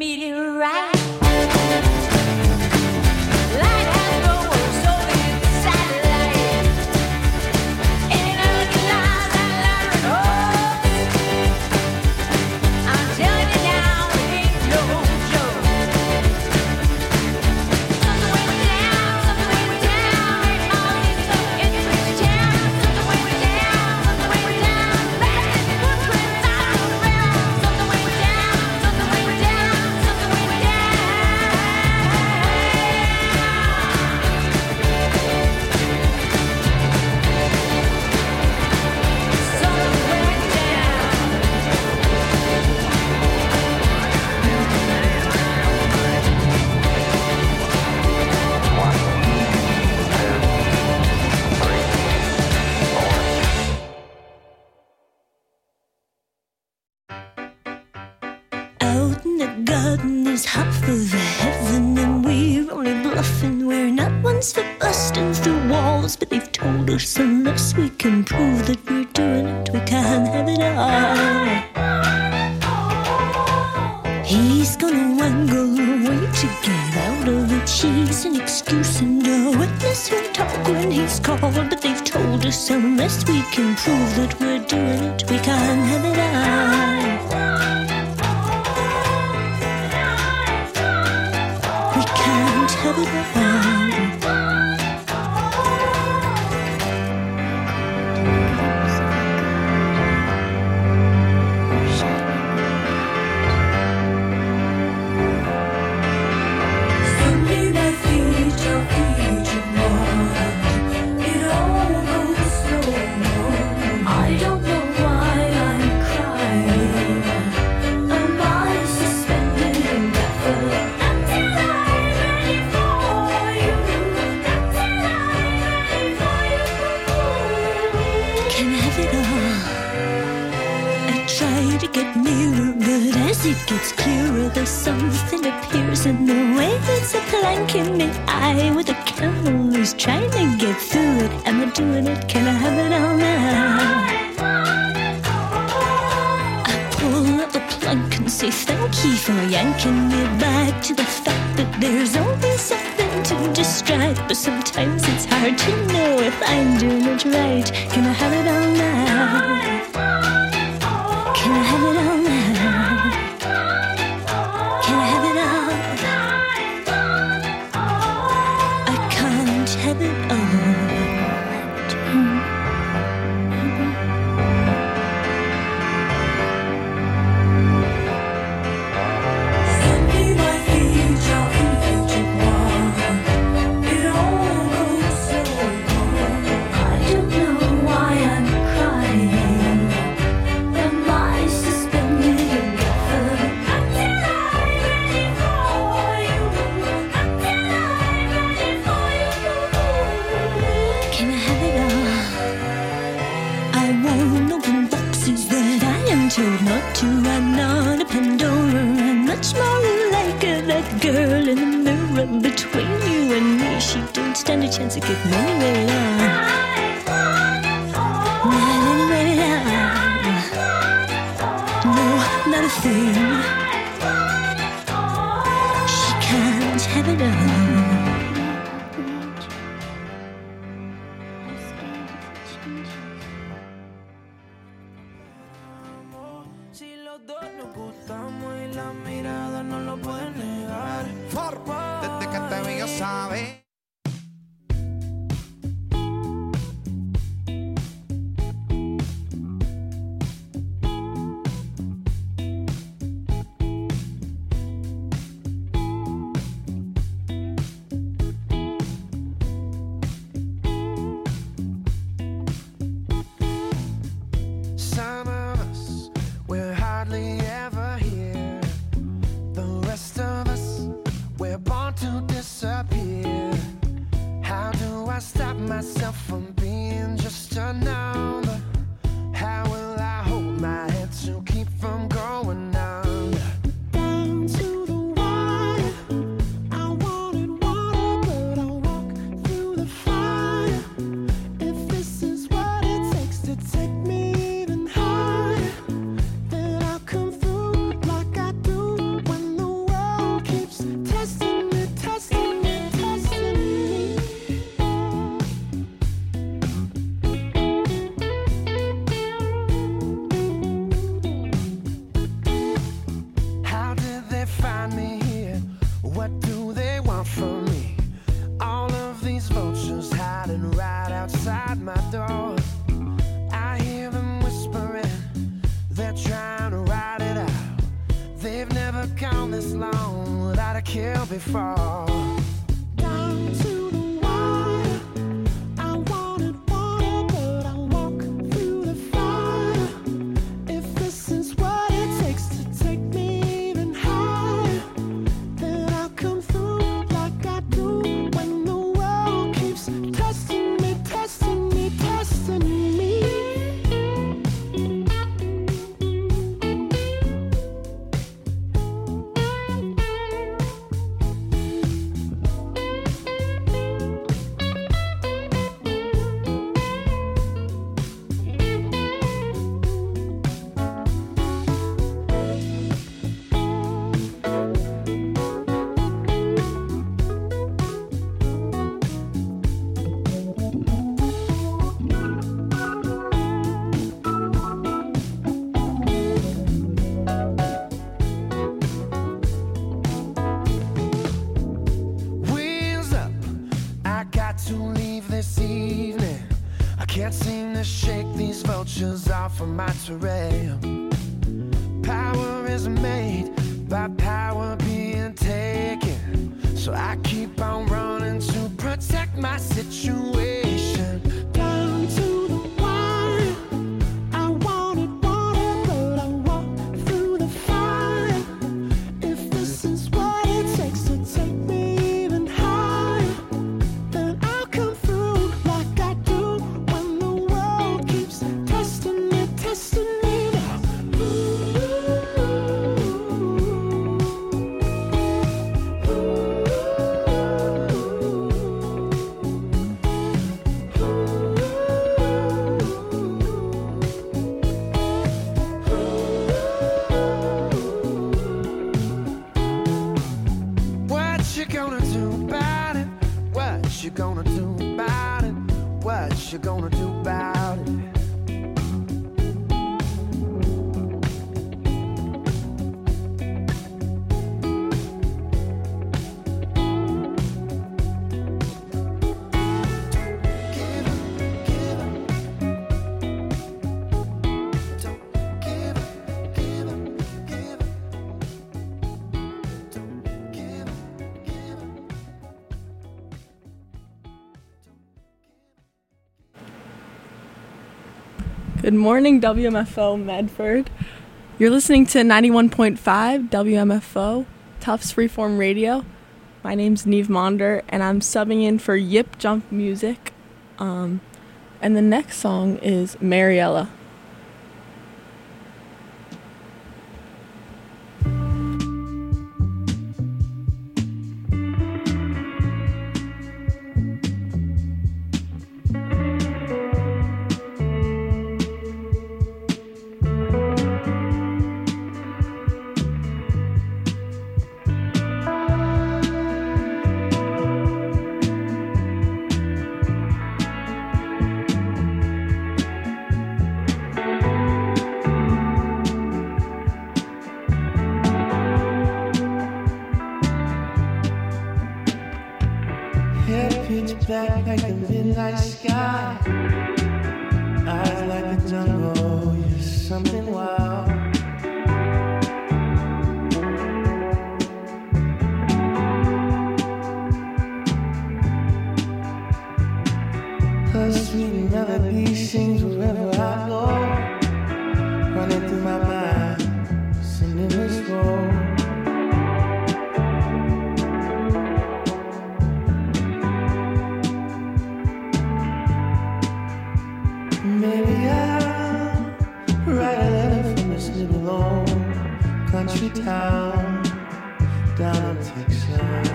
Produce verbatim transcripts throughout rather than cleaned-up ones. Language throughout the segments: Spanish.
meteorite. Half of heaven and we're only bluffing. We're not ones for busting through walls, but they've told us unless we can prove that we're doing it, we can't have it all. He's gonna wangle away to get out of it. She's an excuse and a witness who'll talk when he's called, but they've told us unless we can prove that we're doing it, we can't have it all. Have it all. Someday my future, future one, it all goes slow. I don't know why I'm crying. Am I suspended indefinitely? It gets clearer, there's something appears in the way. It's a plank in the eye with a camel who's trying to get through it. Am I doing it? Can I have it all now? I pull up the plank and say thank you for yanking me back to the fact that there's always something to distract. But sometimes it's hard to know if I'm doing it right. Can I have it all now? Can I have it all now? Have it all. Not to, I'm not a Pandora. I'm much more like that girl in the mirror between you and me. She don't stand a chance of getting anywhere now. Not anywhere now. No, not a thing. She can't have it all. Desde que te vi yo sabes. Some of us, we're hardly ever here. The rest of us, we're born to disappear. What do they want from me? All of these vultures hiding right outside my door. I hear them whispering, they're trying to ride it out. They've never gone this long without a kill before. Down to the wire, I wanted water, but I walk through the fire. If this is what it takes to take me even higher, then I'll come through like I do when the world keeps testing me, testing me, testing me. Wheels up, I got to leave this evening. I can't seem to shake these vultures off of my terrain. Power is made by power being taken, so I keep on running to protect my situation. Down to the wire, I wanted water, but I walk through the fire. If this is what it takes to take me even higher, then I'll come through like I do when the world keeps testing me, testing me now. What you gonna do about it? What you gonna do about it? What you gonna do about it? Give up, give up. Don't give up, give up, give up. Don't give up, give up. Good morning, W M F O Medford. You're listening to ninety-one point five W M F O, Tufts Freeform Radio. My name's Neve Monder, and I'm subbing in for Yip Jump Music. Um, and the next song is Mariella. Hair pitch black like the midnight sky. Eyes like the jungle, you're something wild. Her sweet melody sings wherever I go, running through my mind, singing this role. Maybe I'll write a letter from this little old country town down in Texas.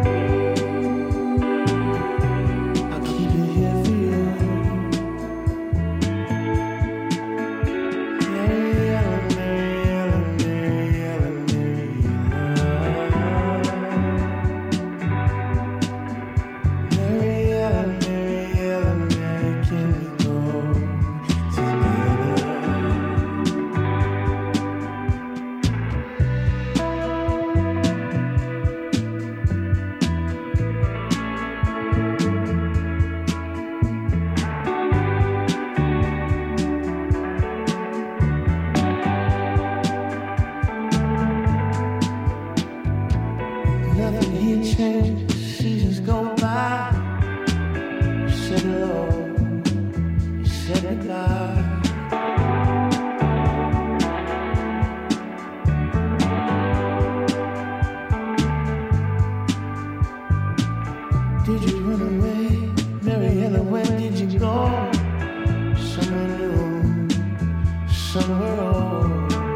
I'll keep it here for you. Mariella, Mariella, Mariella, Mariella. Mariella, Mariella, Mariella, can we go together? you change, seasons go by. You said hello, you said goodbye. Did you run away, Mariella? Where did you go? Somewhere new, somewhere old.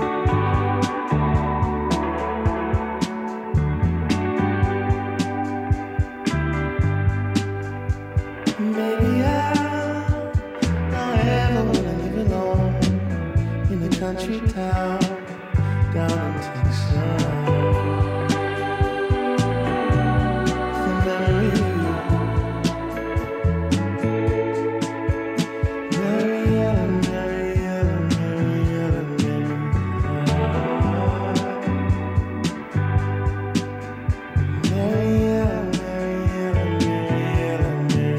Maybe I don't ever wanna live alone in a country town down in Texas. The memory of you. Mariella, Mariella, Mariella, Mariella. Mariella, Mariella, Mariella,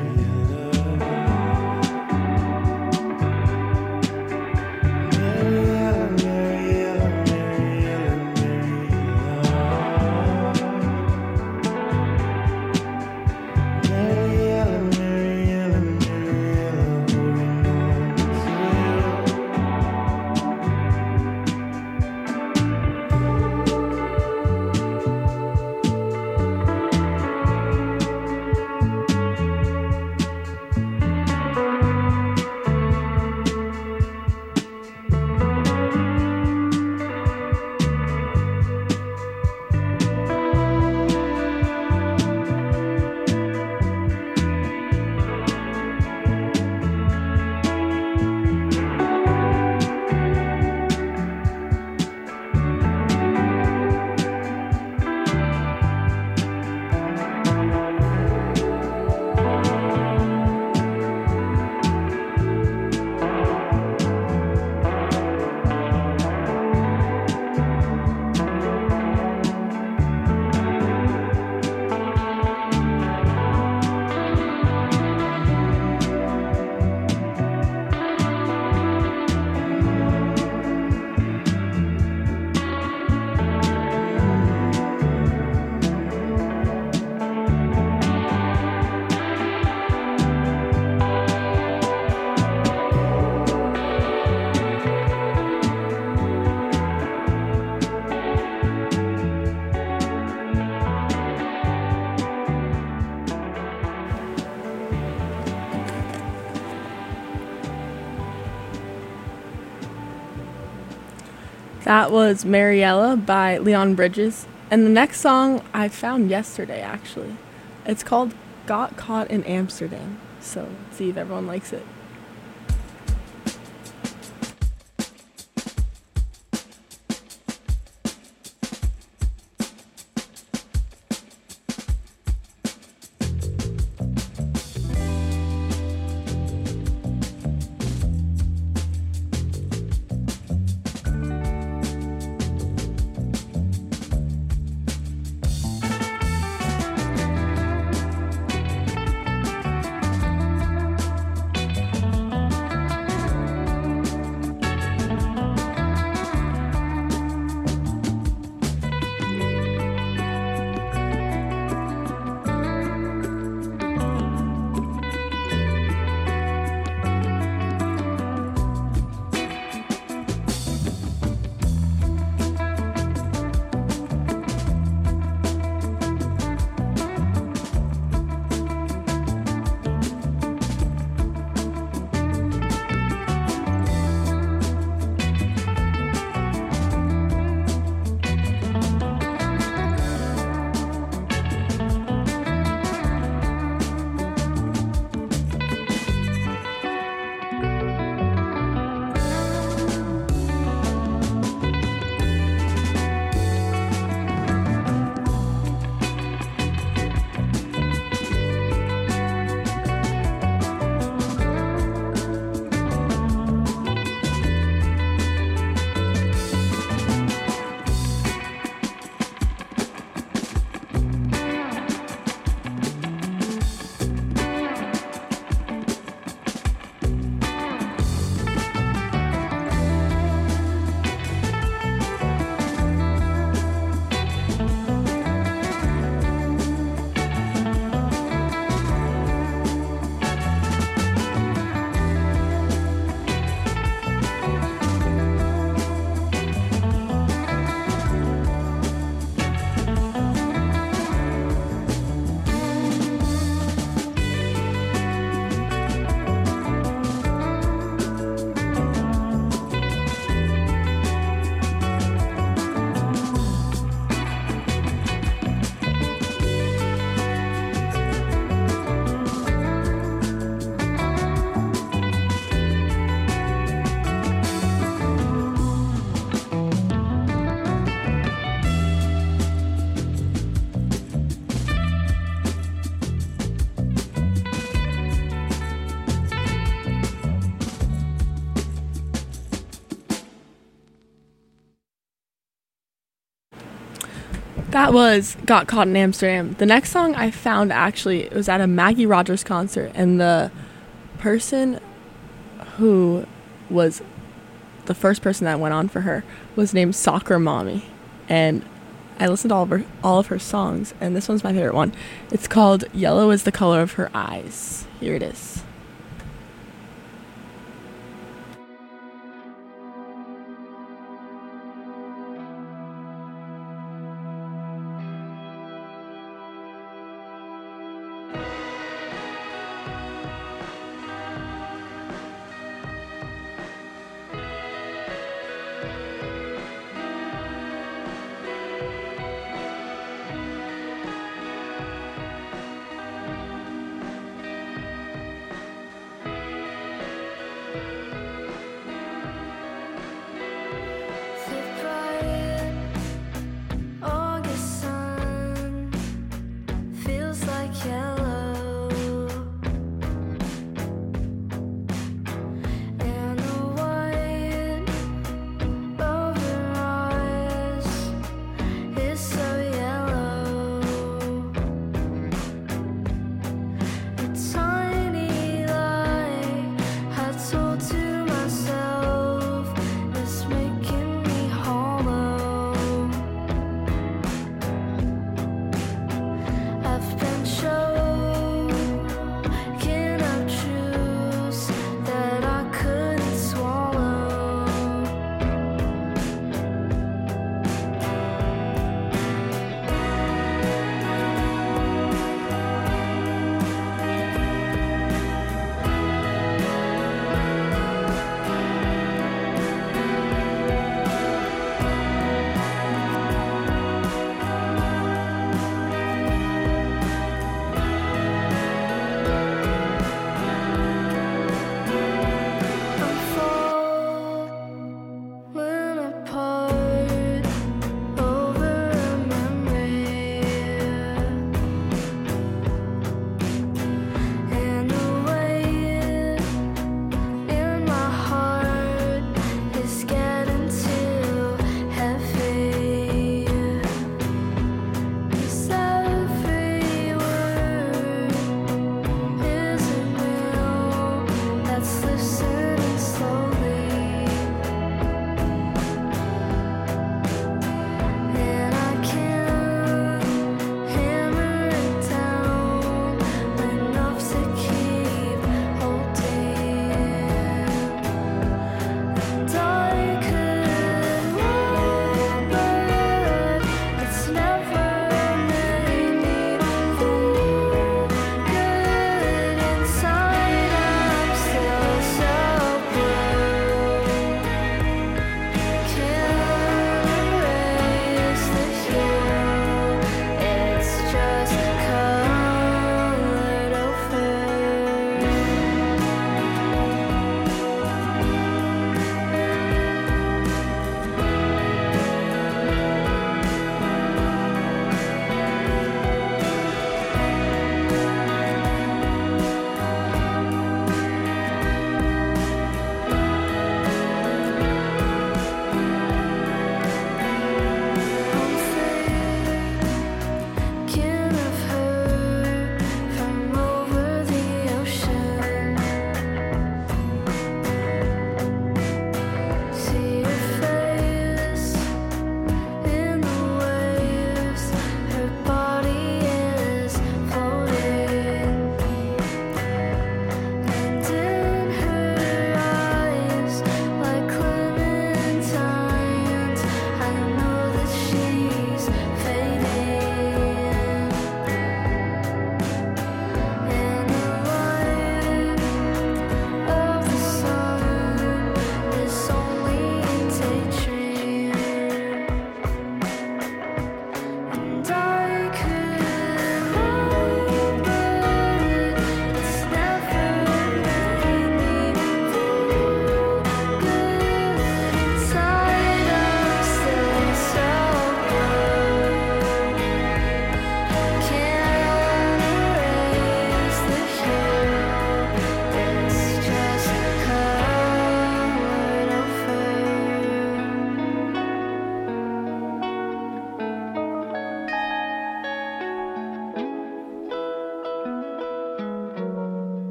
Mariella. Mariella, Mariella, Mariella, Mariella. Mariella, Mariella, Mariella, holding on to That was Mariella by Leon Bridges. And the next song I found yesterday, actually. It's called Got Caught in Amsterdam. So let's see if everyone likes it. That was Got Caught in Amsterdam. The next song I found, actually, it was at a Maggie Rogers concert, and the person who was the first person that went on for her was named Soccer Mommy. And I listened to all of her, all of her songs, and this one's my favorite one. It's called Yellow is the Color of Her Eyes. Here it is.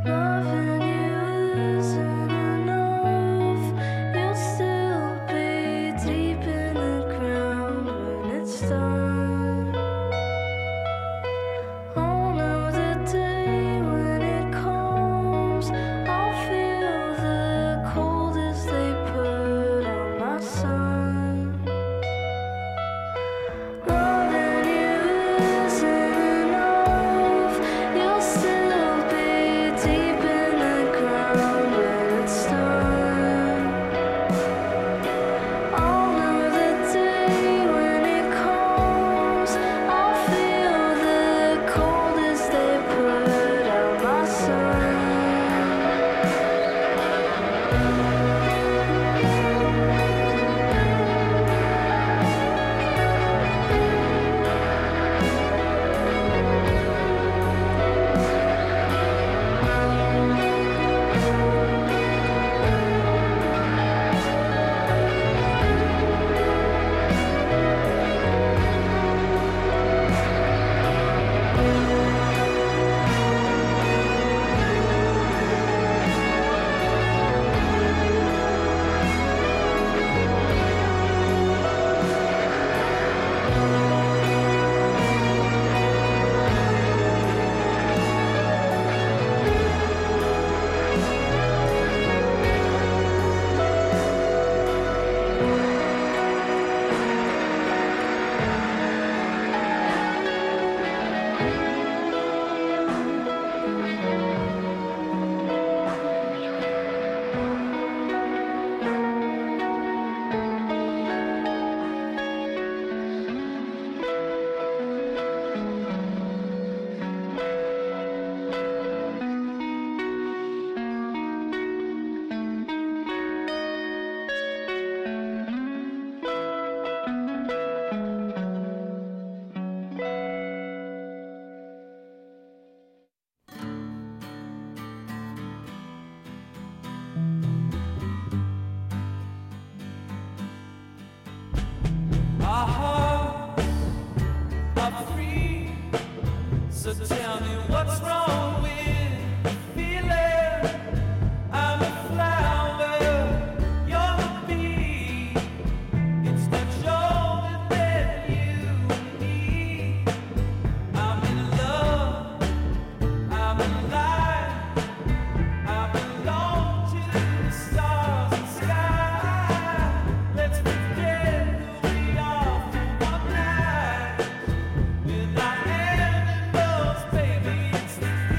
Baby, it's the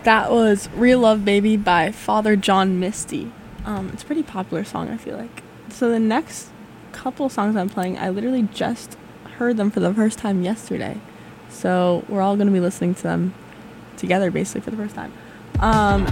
That was Real Love Baby by Father John Misty. Um, it's a pretty popular song, I feel like. So the next couple songs I'm playing, I literally just heard them for the first time yesterday. So we're all going to be listening to them together basically for the first time. Um,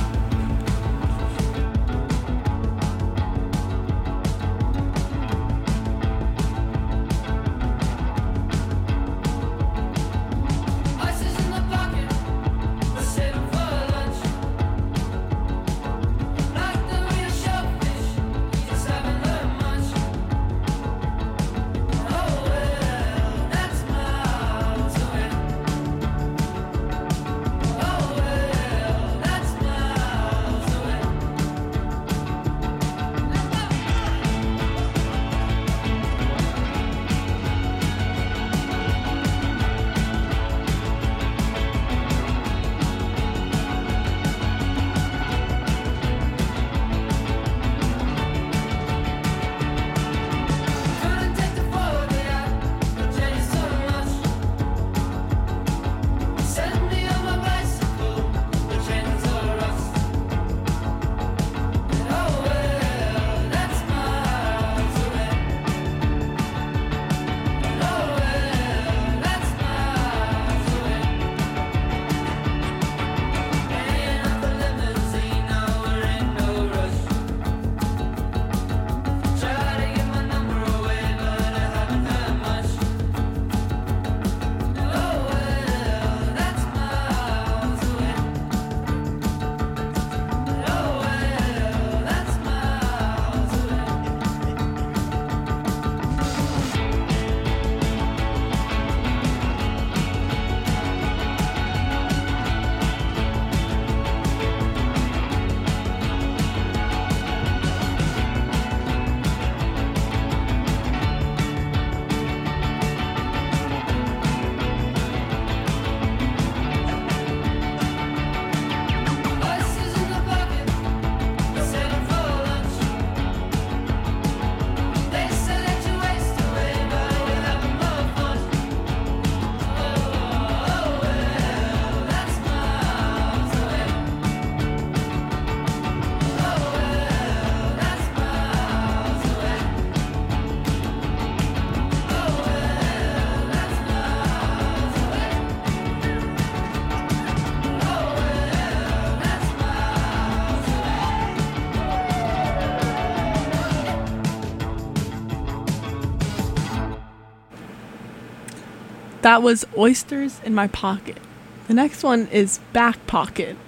That was Oysters in My Pocket. The next one is Back Pocket.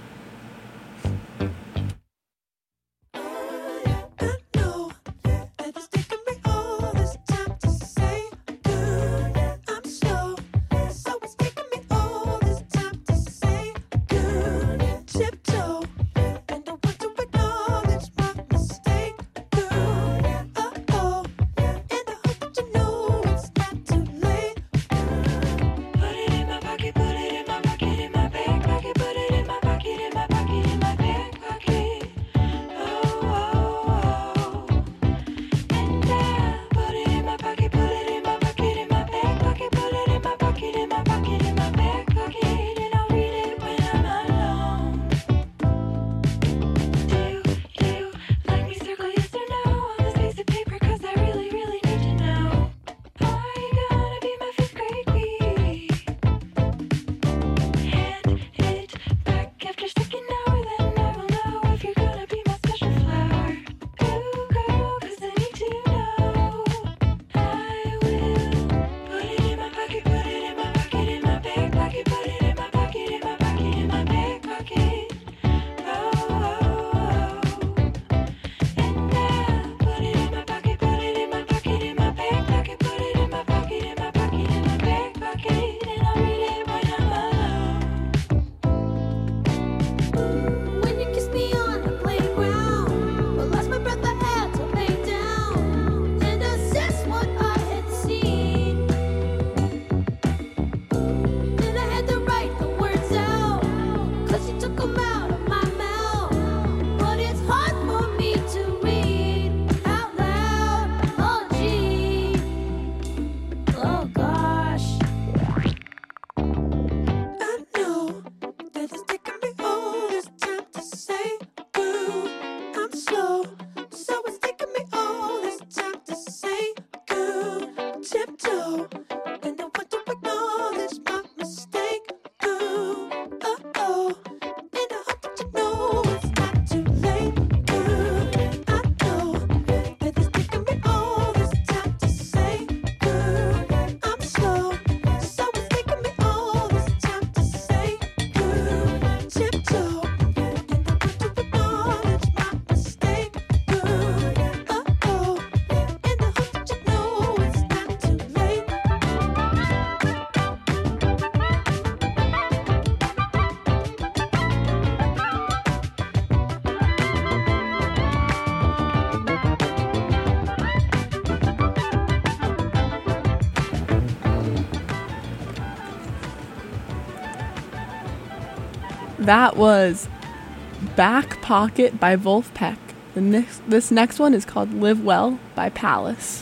That was Back Pocket by Wolfpack. The next, this next one is called Live Well by Palace.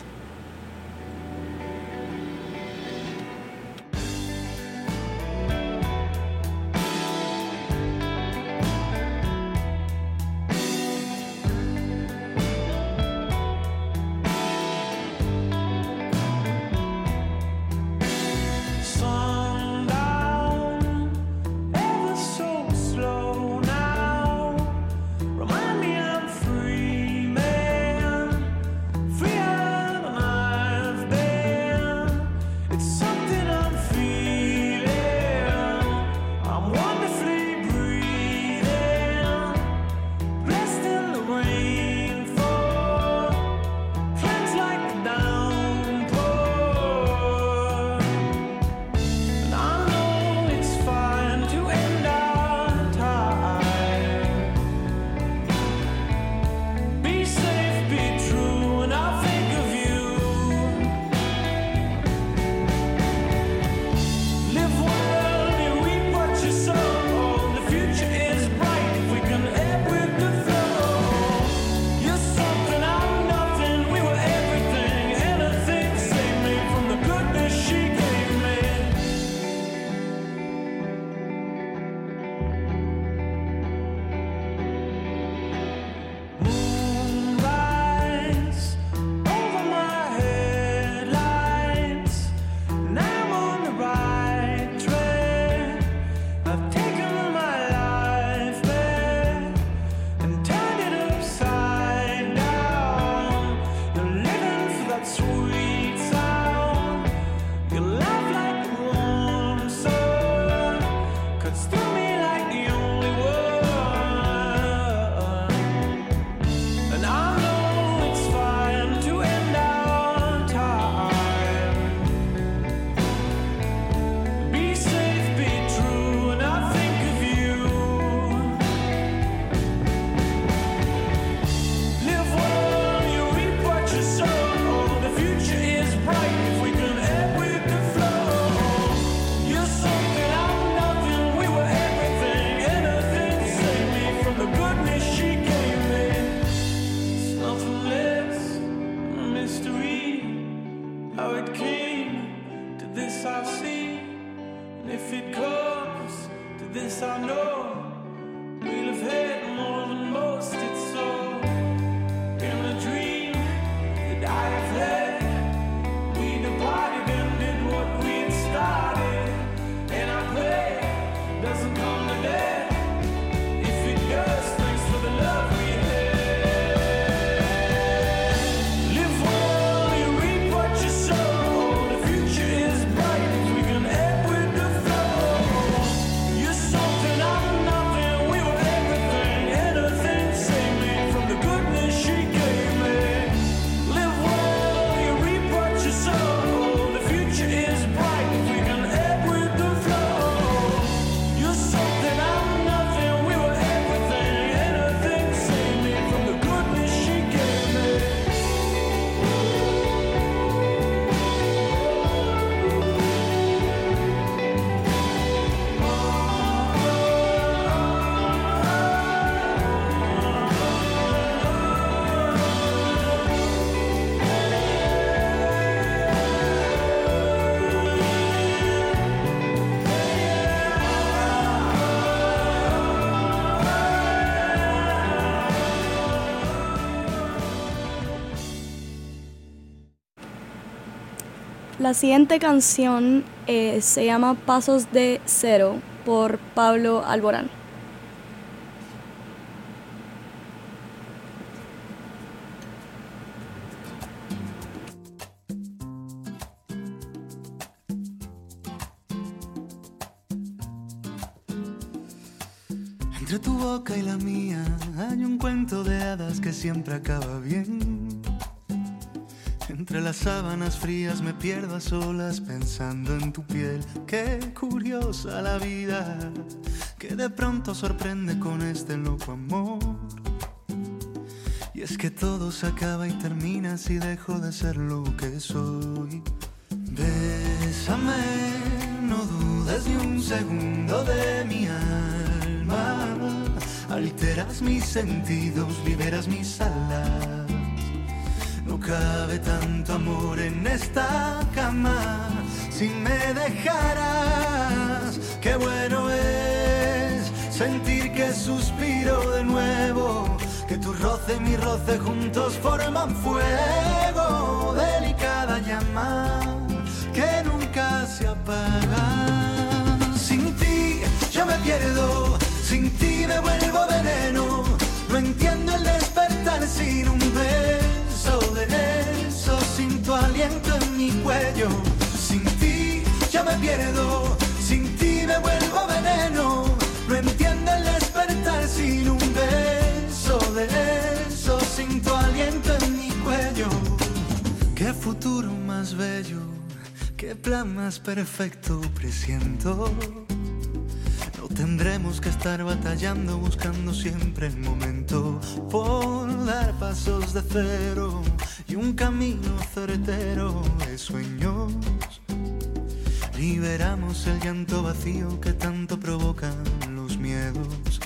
La siguiente canción eh, se llama Pasos de Cero por Pablo Alborán. Entre tu boca y la mía hay un cuento de hadas que siempre acaba bien. Entre las sábanas frías me pierdo a solas pensando en tu piel. Qué curiosa la vida, que de pronto sorprende con este loco amor. Y es que todo se acaba y termina si dejo de ser lo que soy. Bésame, no dudes ni un segundo de mi alma. Alteras mis sentidos, liberas mis alas. No cabe tanto amor en esta cama. Si me dejaras, qué bueno es sentir que suspiro de nuevo, que tu roce y mi roce juntos forman fuego. Delicada llama que nunca se apaga. Sin ti yo me pierdo, sin ti me vuelvo veneno. No entiendo el despertar sin un beso de eso, sin tu aliento en mi cuello. Sin ti yo me pierdo, sin ti me vuelvo veneno. No entiendo el despertar sin un beso de eso, sin tu aliento en mi cuello. Qué futuro más bello, qué plan más perfecto presiento. No tendremos que estar batallando, buscando siempre el momento por dar pasos de cero y un camino certero de sueños. Liberamos el llanto vacío que tanto provocan los miedos.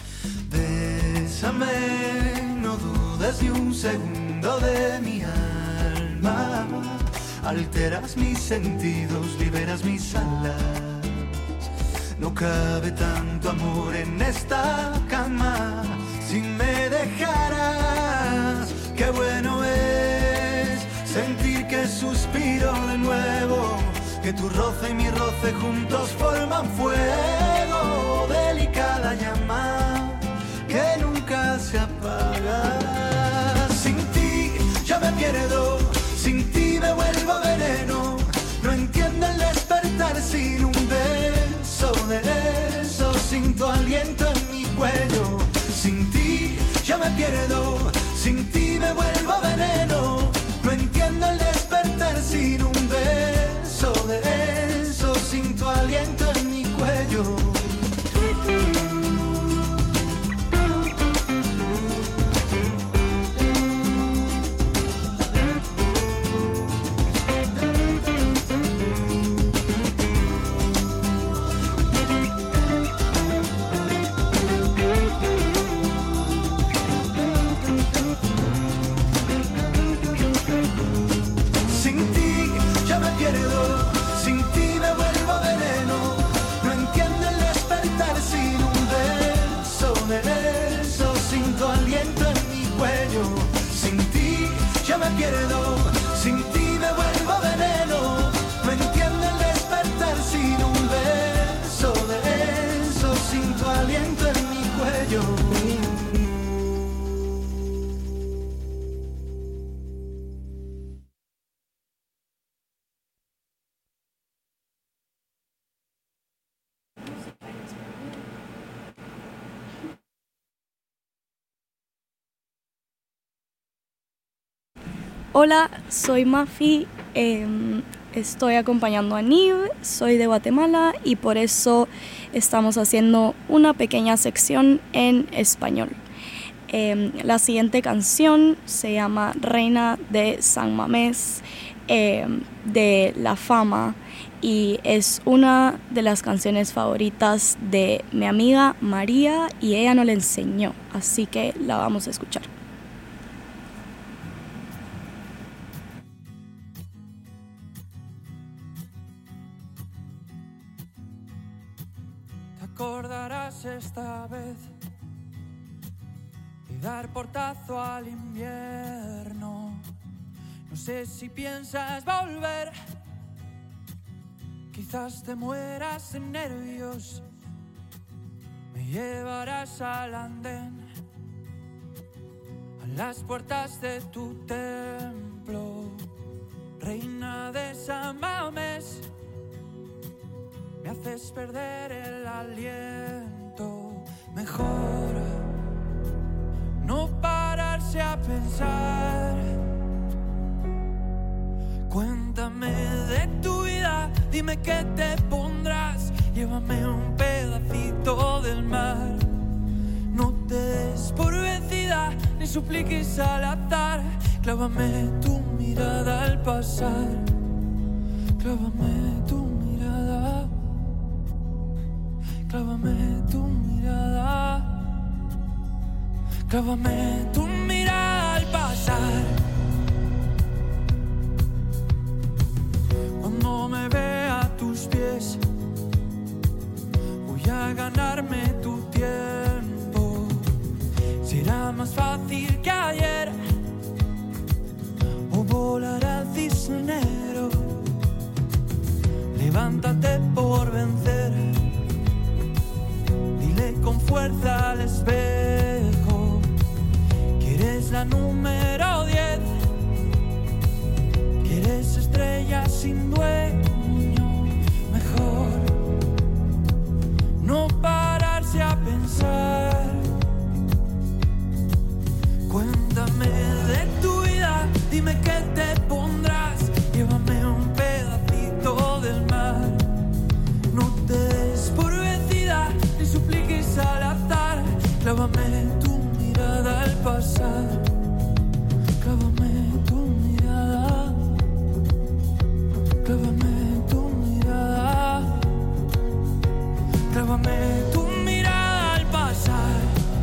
Bésame, no dudes ni un segundo de mi alma. Alteras mis sentidos, liberas mis alas. No cabe tanto amor en esta cama. Si me dejaras, qué bueno es sentir que suspiro de nuevo, que tu roce y mi roce juntos forman fuego. Delicada llama que nunca se apaga. Sin ti yo me pierdo, sin ti me vuelvo veneno. No entiendo el despertar sin un beso de eso, sin tu aliento en mi cuello. Sin ti yo me pierdo, sin ti me vuelvo veneno. No entiendo el despertar sin un beso de eso, sin tu aliento en mi cuello. Pierdo, sin ti me vuelvo veneno. No entiendo el despertar sin un beso de eso, sin tu aliento en mi cuello. Hola, soy Mafi, eh, estoy acompañando a Niv, soy de Guatemala y por eso estamos haciendo una pequeña sección en español. Eh, la siguiente canción se llama Reina de San Mamés, eh, de La Fama, y es una de las canciones favoritas de mi amiga María y ella nos la enseñó, así que la vamos a escuchar. Recordarás esta vez y dar portazo al invierno. No sé si piensas volver, quizás te mueras de nervios. Me llevarás al andén, a las puertas de tu templo, reina de San Mamés. Me haces perder el aliento. Mejor no pararse a pensar. Cuéntame de tu vida, dime qué te pondrás. Llévame un pedacito del mar. No te des por vencida, ni supliques al azar. Clávame tu mirada al pasar. Clávame tu mirada. Clávame tu mirada. Clávame tu mirada al pasar. Cuando me vea a tus pies, voy a ganarme tu tiempo. Será más fácil que ayer, o volar al cisne negro. Levántate por vencer, dile con fuerza al espejo que eres la número diez, que eres estrella sin dueño. Mejor no pararse a pensar. Cuéntame de tu vida, dime qué te pondrás. Llévame un pedacito del mar. No te des por vencida ni supliques al azar. Clávame tu mirada al pasar. Clávame tu mirada. Clávame tu mirada. Clávame tu mirada al pasar.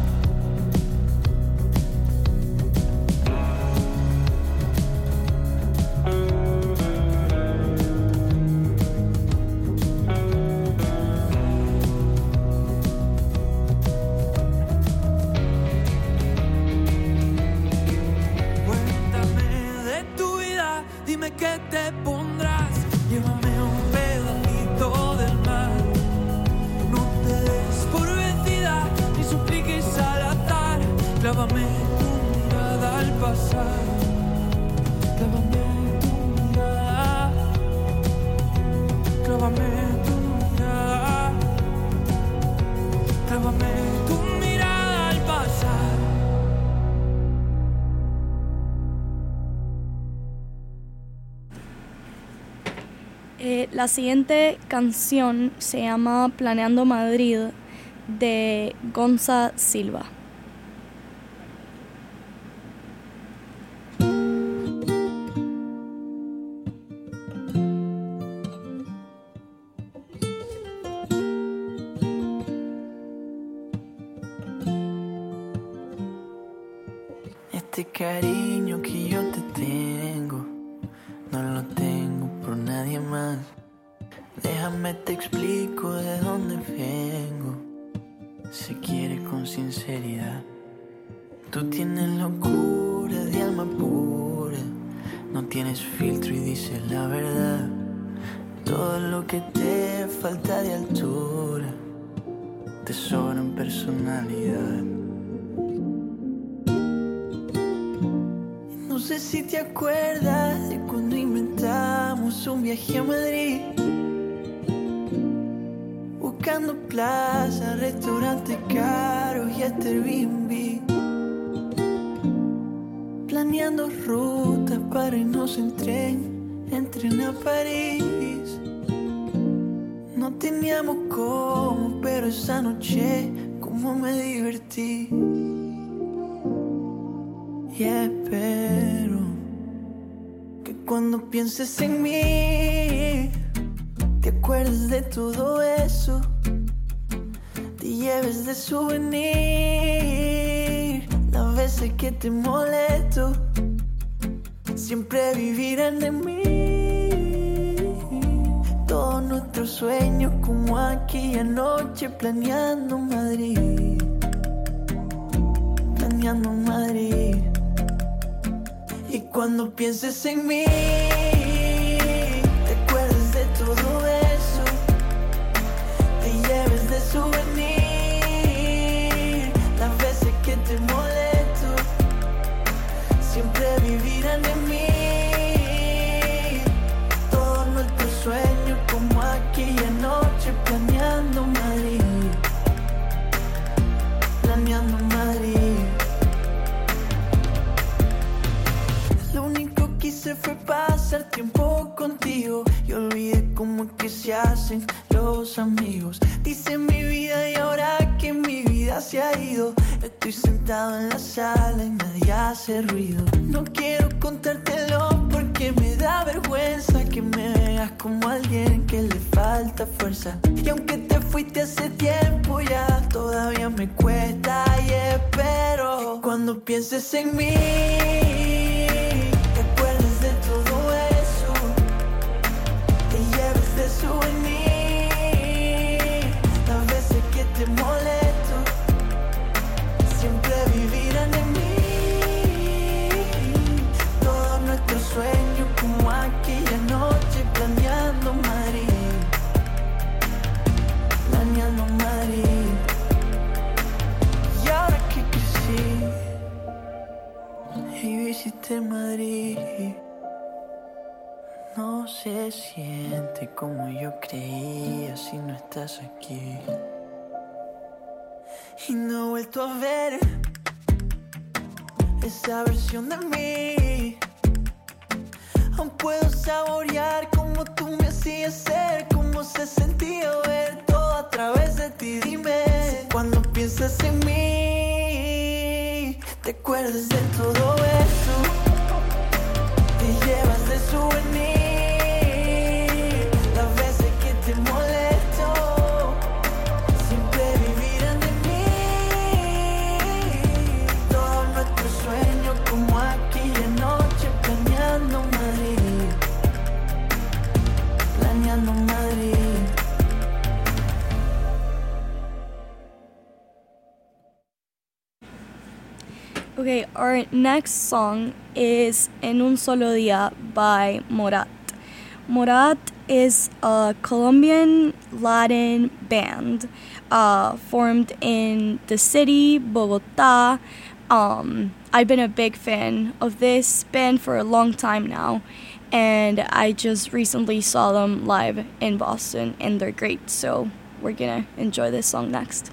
Dime qué te pondrás, llévame un pedacito del mar. No te des por vencida ni supliques al azar. Clávame tu mirada al pasar. Clávame tu mirada. Clávame tu mirada. Clávame tu mirada al pasar. Eh, la siguiente canción se llama Planeando Madrid de Gonza Silva. Este cariño que yo te tengo, no lo tengo por nadie más. Déjame te explico de dónde vengo. Se quiere con sinceridad. Tú tienes locura de alma pura, no tienes filtro y dices la verdad. Todo lo que te falta de altura te sobra en personalidad. No sé si te acuerdas de cuando inventamos un viaje a Madrid, buscando plaza, restaurantes caros y hasta Airbnb, planeando rutas para irnos en tren, en tren a París. No teníamos cómo, pero esa noche cómo me divertí. Y espero que cuando pienses en mí te acuerdes de todo eso, te lleves de souvenir las veces que te molesto, siempre vivirán de mí todos nuestros sueños, como aquella noche planeando Madrid, planeando Madrid. Y cuando pienses en mí te acuerdes de todo eso, te lleves de souvenir las veces que te molesto, siempre vivirán en mí todos nuestros sueños, como aquella noche planeando Madrid, planeando Madrid. Lo único que hice fue pasar tiempo contigo y olvidé cómo es que se hacen los amigos. Dice mi vida y ahora que mi vida se ha ido, estoy sentado en la sala y nadie hace ruido. No quiero contártelo porque que me da vergüenza que me veas como alguien que le falta fuerza. Y aunque te fuiste hace tiempo ya todavía me cuesta y espero cuando pienses en mí te acuerdes de todo eso, te lleves de souvenir las veces que te molesto, siempre vivirán en mí todos nuestros sueños como aquella noche planeando Madrid, planeando Madrid. Y ahora que crecí y visité Madrid, no se siente como yo creía si no estás aquí. Y no he vuelto a ver esa versión de mí. Aún puedo saborear cómo tú me hacías ser, cómo se sentía ver todo a través de ti. Dime, cuando piensas en mí, ¿te acuerdas de todo eso? Te llevas de souvenir las veces que te molesto, siempre vivirán de mí todos nuestros sueños como aquella noche planeando Madrid, planeando Madrid. Okay, our next song is En Un Solo Día by Morat. Morat is a Colombian Latin band uh, formed in the city, Bogotá. Um, I've been a big fan of this band for a long time now, and I just recently saw them live in Boston, and they're great, so we're gonna enjoy this song next.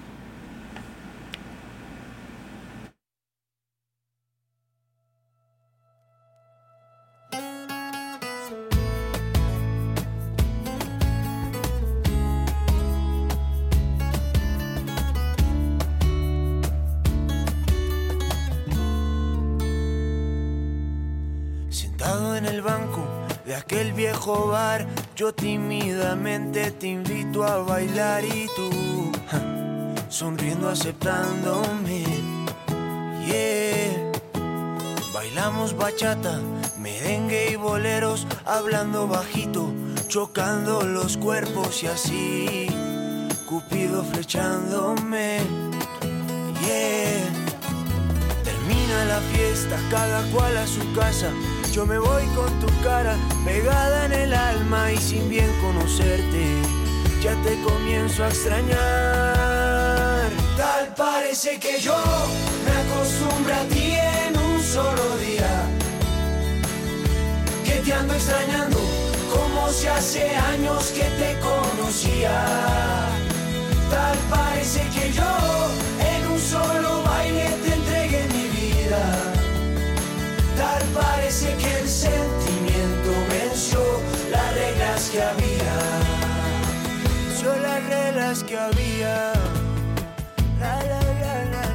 Sentado en el banco de aquel viejo bar, yo tímidamente te invito a bailar y tú, ja, sonriendo aceptándome, yeah. Bailamos bachata, merengue y boleros, hablando bajito, chocando los cuerpos y así, Cupido flechándome, yeah. Termina la fiesta, cada cual a su casa. Yo me voy con tu cara pegada en el alma y sin bien conocerte, ya te comienzo a extrañar. Tal parece que yo me acostumbro a ti en un solo día, que te ando extrañando como si hace años que te conocía. Tal parece que yo en un solo baile te entregué mi vida. Tal parece que el sentimiento venció las reglas que había, venció las reglas que había. La, la, la, la,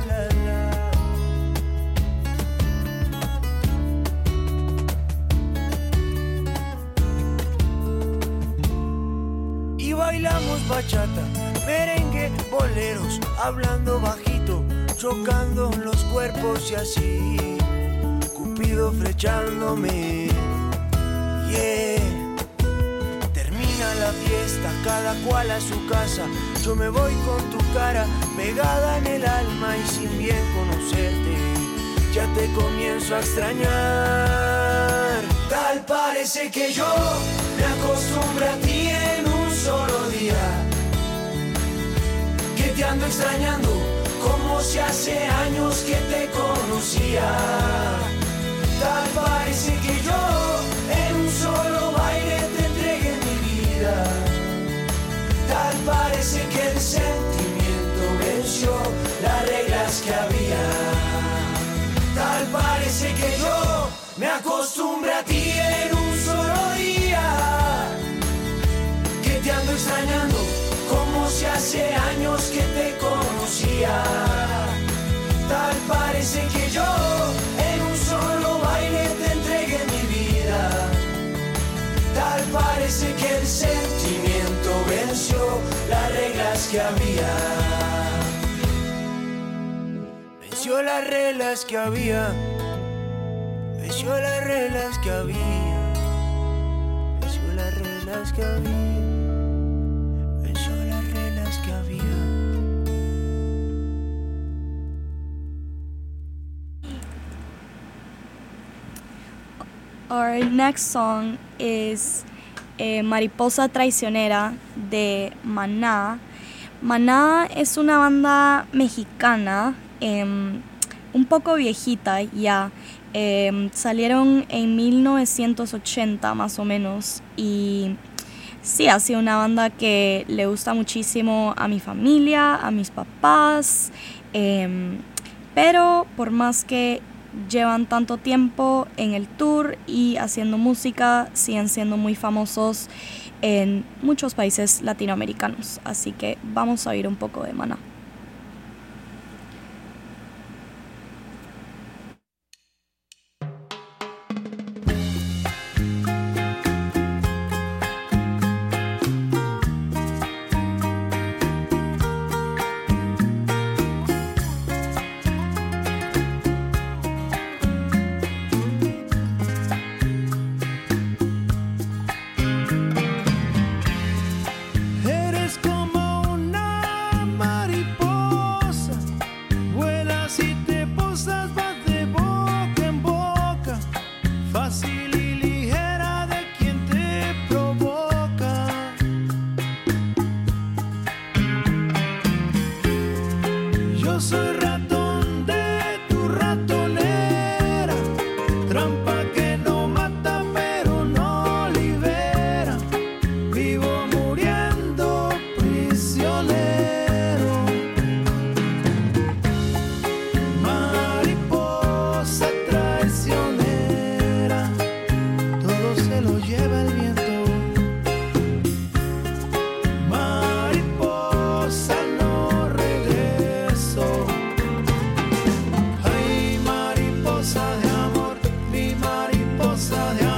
la, la. Y bailamos bachata, merengue, boleros, hablando bajito, chocando los cuerpos y así, Cupido flechándome, yeah. Termina la fiesta, cada cual a su casa. Yo me voy con tu cara pegada en el alma y sin bien conocerte, ya te comienzo a extrañar. Tal parece que yo me acostumbro a ti en un solo día, que te ando extrañando como si hace años que te conocía. Tal parece que yo en un solo baile te entregué mi vida. Tal parece que el sentimiento venció las reglas que había. Tal parece que yo me acostumbré a ti en un solo día, que te ando extrañando como si hace años que te conocía. Tal parece que yo en un solo baile te entregué mi vida. las reglas que había, venció las reglas que había, venció las reglas que había, venció las reglas que había. Our next song is eh, Mariposa Traicionera de Maná. Maná es una banda mexicana, eh, un poco viejita ya. Eh, salieron en mil novecientos ochenta más o menos y sí, ha sido una banda que le gusta muchísimo a mi familia, a mis papás, eh, pero por más que llevan tanto tiempo en el tour y haciendo música, siguen siendo muy famosos en muchos países latinoamericanos. Así que vamos a oír un poco de Maná. Mariposa de amor, mi mariposa de amor.